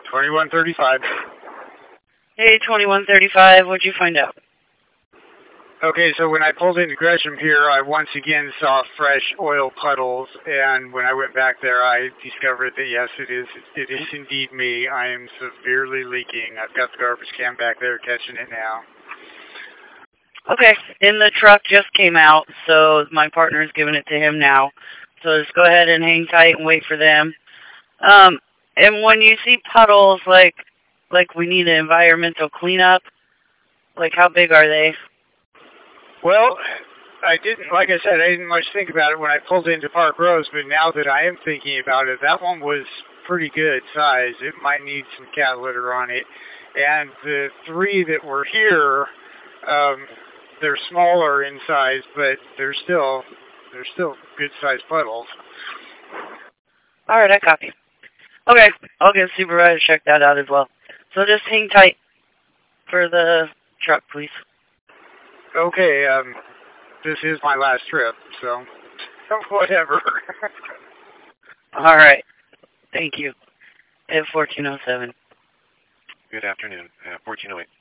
2135. Hey, 2135, what'd you find out? Okay, so when I pulled into Gresham here, I once again saw fresh oil puddles, and when I went back there, I discovered that yes, it is indeed me. I am severely leaking. I've got the garbage can back there catching it now. Okay, and the truck just came out, so my partner's giving it to him now. So just go ahead and hang tight and wait for them. And when you see puddles, like we need an environmental cleanup, like how big are they? Well, like I said, I didn't much think about it when I pulled into Park Rose, but now that I am thinking about it, that one was pretty good size. It might need some cat litter on it. And the three that were here, they're smaller in size, but they're still good sized puddles. All right, I copy. Okay, I'll get Supervisor to check that out as well. So just hang tight for the truck, please. Okay, this is my last trip, so whatever. All right, thank you. At 1407. Good afternoon. 1408.